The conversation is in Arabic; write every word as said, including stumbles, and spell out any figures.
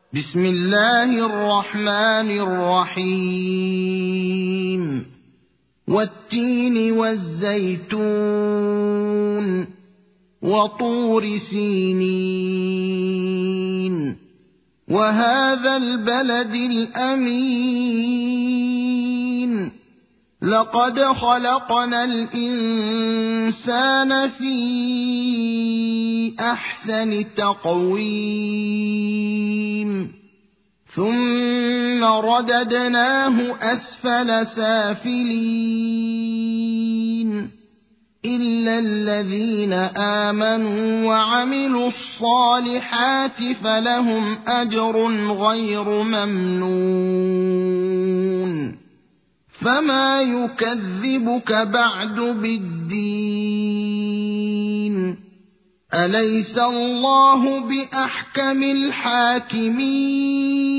بسم الله الرحمن الرحيم والتين والزيتون وطور سينين وهذا البلد الأمين لقد خلقنا الإنسان في أحسن تقويم ثم رددناه أسفل سافلين إلا الذين آمنوا وعملوا الصالحات فلهم أجر غير ممنون فما يكذبك بعد بالدين أليس الله بأحكم الحاكمين